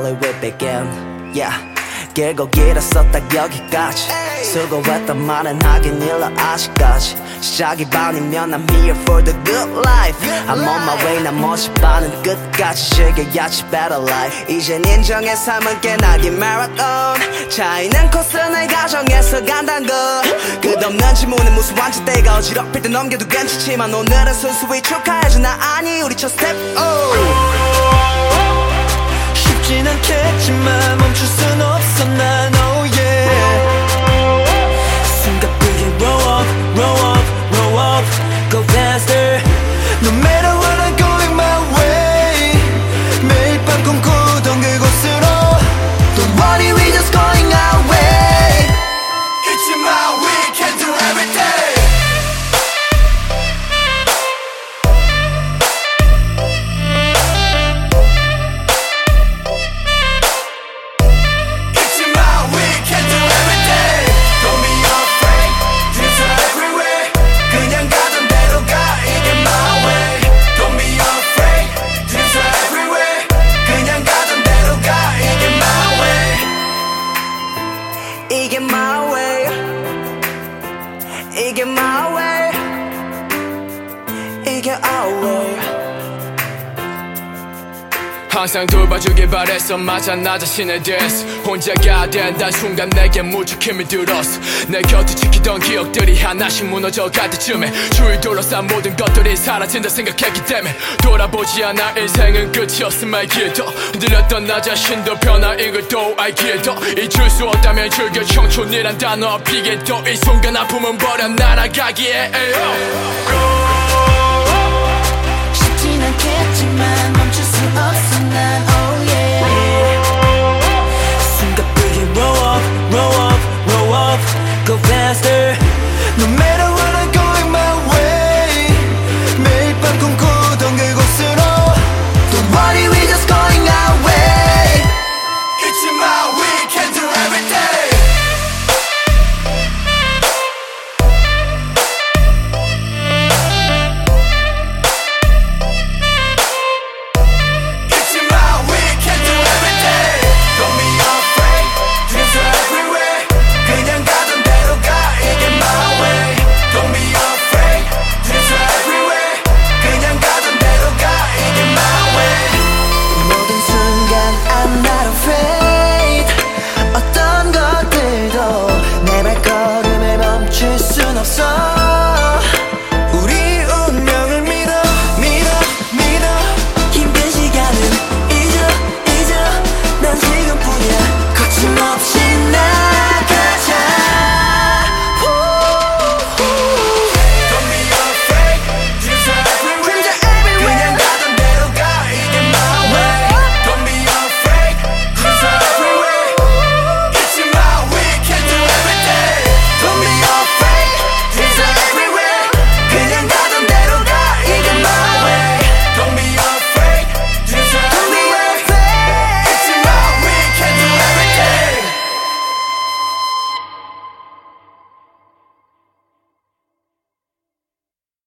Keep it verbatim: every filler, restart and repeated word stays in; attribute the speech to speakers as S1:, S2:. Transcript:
S1: finally we begin. Yeah, 길고 길었어 딱 여기까지. 수고했단 말은 하긴 일러 아직까지. 시작이 반이면 I'm here for the good life. I'm on my way 난 멋이 반은 끝까지 즐겨야지 better life. 이젠 인정의 삶은 깨나긴 marathon. 차이는 코스 내 가정에서 간단 거. 끝없는 질문에 무슨 완전대가 어지럽힐 때 넘겨도 괜찮지만 오늘은 순수히 축하해줘. 나 아니 우리 첫 스텝.
S2: 쉽진 않겠지만 멈출 순 없어 난 oh yeah. 숨가쁘게 roll up, roll up, roll up, go faster. No matter what I'm going my way. 매일 밤 꿈꾸던 그곳으로. Don't worry we just going our way. It's in my way, can do everything.
S1: 이게 my way. 이게 my way. 이게 our way.
S3: 항상 돌봐주길 바랬어. 맞아 나 자신에 대해서. 혼자가 된단 순간 내게 무척 힘이 들었어. 내 곁을 지키던 기억들이 하나씩 무너져갈 때쯤에 주위 둘러싼 모든 것들이 사라진다 생각했기 때문에 돌아보지 않아 인생은 끝이었음 알기에도 흔들렸던 나 자신도 변화인 걸또 알기에도 잊을 수 없다면 즐겨 청춘이란 단어 앞이게도 이 순간 아픔은 버려 날아가기에
S2: 쉽진 않겠지만 멈출 수 없어 난